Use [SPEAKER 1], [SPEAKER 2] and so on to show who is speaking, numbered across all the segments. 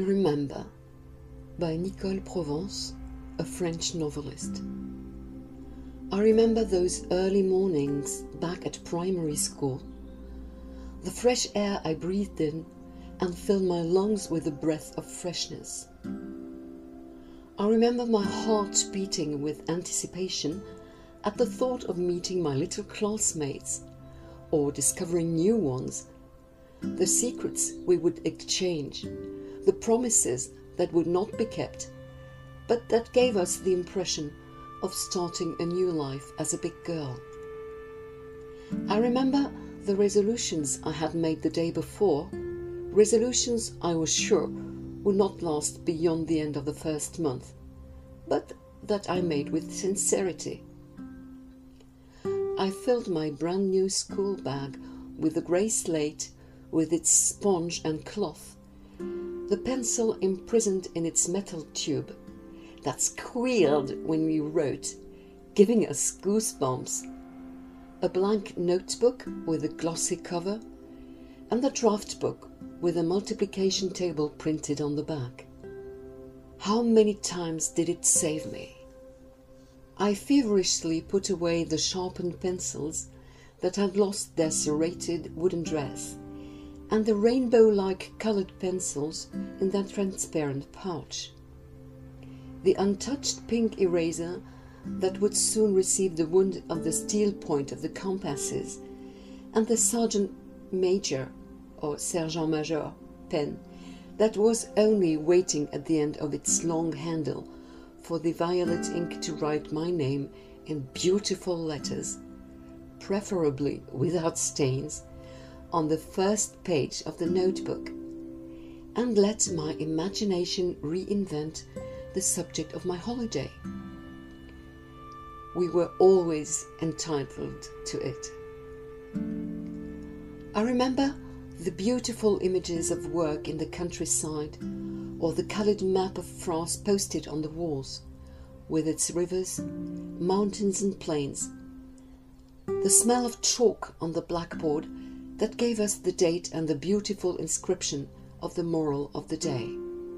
[SPEAKER 1] Remember by Nicole Provence, a French novelist. I remember those early mornings back at primary school, the fresh air I breathed in and filled my lungs with a breath of freshness. I remember my heart beating with anticipation at the thought of meeting my little classmates or discovering new ones, the secrets we would exchange, the promises that would not be kept, but that gave us the impression of starting a new life as a big girl. I remember the resolutions I had made the day before, resolutions I was sure would not last beyond the end of the first month, but that I made with sincerity. I filled my brand new school bag with the grey slate with its sponge and cloth, the pencil imprisoned in its metal tube that squealed when we wrote, giving us goosebumps, a blank notebook with a glossy cover, and the draft book with a multiplication table printed on the back. How many times did it save me? I feverishly put away the sharpened pencils that had lost their serrated wooden dress, and the rainbow-like coloured pencils in that transparent pouch. The untouched pink eraser that would soon receive the wound of the steel point of the compasses, and the Sergeant Major or Sergeant Major pen that was only waiting at the end of its long handle for the violet ink to write my name in beautiful letters, preferably without stains, on the first page of the notebook, and let my imagination reinvent the subject of my holiday. We were always entitled to it. I remember the beautiful images of work in the countryside, or the coloured map of France posted on the walls, with its rivers, mountains and plains, the smell of chalk on the blackboard that gave us the date and the beautiful inscription of the moral of the day.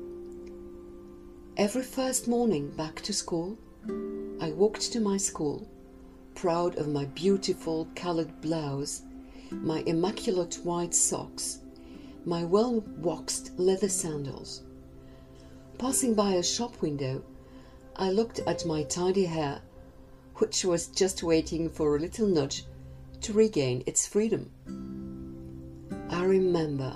[SPEAKER 1] Every first morning back to school, I walked to my school, proud of my beautiful coloured blouse, my immaculate white socks, my well-waxed leather sandals. Passing by a shop window, I looked at my tidy hair, which was just waiting for a little nudge to regain its freedom. I remember.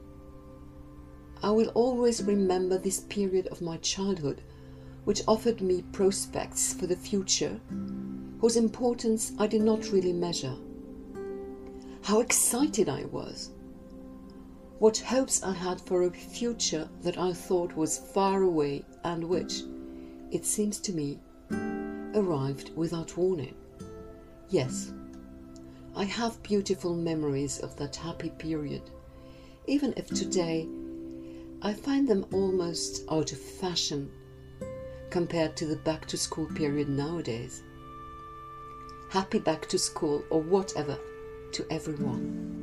[SPEAKER 1] I will always remember this period of my childhood, which offered me prospects for the future, whose importance I did not really measure. How excited I was! What hopes I had for a future that I thought was far away and which, it seems to me, arrived without warning. Yes, I have beautiful memories of that happy period, even if today I find them almost out of fashion compared to the back-to-school period nowadays. Happy back to school or whatever to everyone.